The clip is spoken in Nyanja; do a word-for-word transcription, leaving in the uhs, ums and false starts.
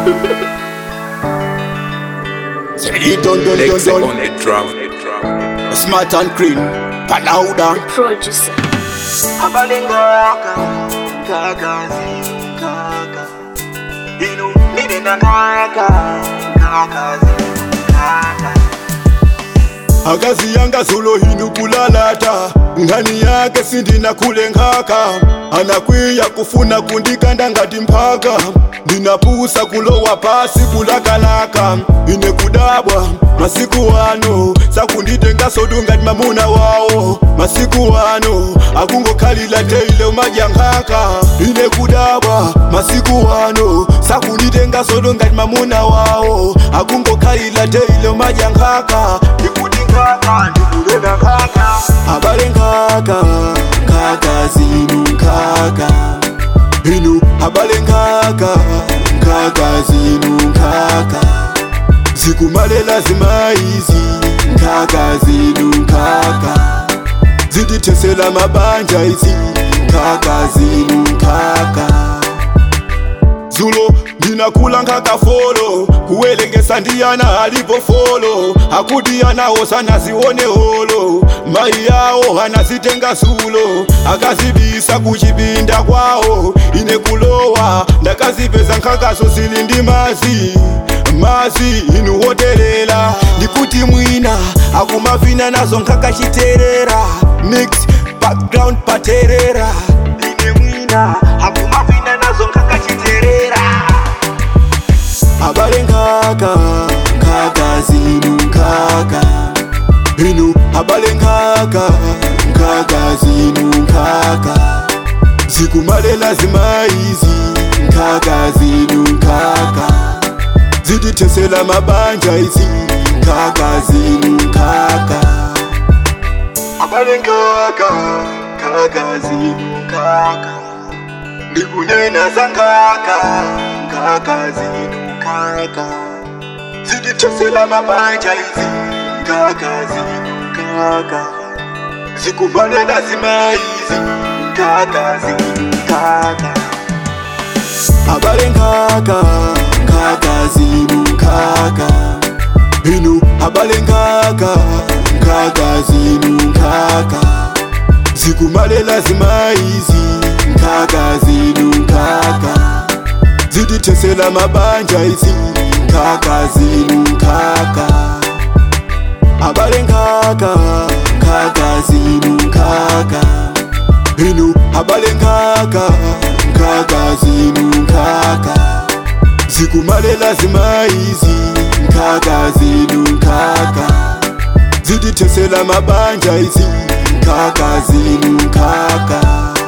Dun, dun, dun, dun. on the drum. Smart and clean, Panauda. Producer. Abalinga kaka kaka inu nini na kaka kaka kaka Agazi yanga solo hinu kulalata ngani yake sindi na kule nkaka anakwiya kufuna kundikanda ngati mpaka ndinapusa kulowa pasi kulakalaka ine kudabwa masiku ano sakunditenga sodu ngati mamuna wawo masiku ano akungokhalila teile umajankaka ine kudabwa masiku ano sakunditenga sodu ngati mamuna wawo akungokhalila teile umajankaka kaka ndikulena kaka abale nkaka nkaka zinu nkaka inu abale nkaka nkaka zinu nkaka zikumalela zimaizi nkaka zinu nkaka zidithesela mabanja izi nkaka zinu nkaka zulo ndinakula nkaka folo kuwelengesa ndiyana alipo folo akudiyanawo sana zione holo mai yawo hanazitenga sulo akazibisa kuchipinda kwawo ine kulowa ndakazipeza nkakaso zili ndi mazi mazi inu wotelela ndikuti mwina akumavina nazo nkaka chiterera mix background paterera ine mwina akumavina nazo nkaka chiterera abale nkaka nkaka zinu nkaka inu abale nkaka nkaka zinu nkaka zikumalela zimaizi nkaka zinu nkaka zidithesela mabanja izi nkaka zinu nkaka abale nkaka nkaka zinu nkaka ndikunena za nkaka nkaka zinu nkaka zidithesela mabanja izi nkaka zinu nkaka zikuvalela zimaizi nkaka zinu nkaka abale nkaka nkaka zinu nkaka inu abale nkaka nkaka zinu nkaka zikumalela zimaizi nkaka zinu nkaka zidithesela mabanja izi nkaka zinu nkaka abale nkaka nkaka zinu nkaka inu abale nkaka nkaka zinu nkaka zikumalela zimaizi nkaka zinu nkaka zidithesela mabanja izi nkaka zinu nkaka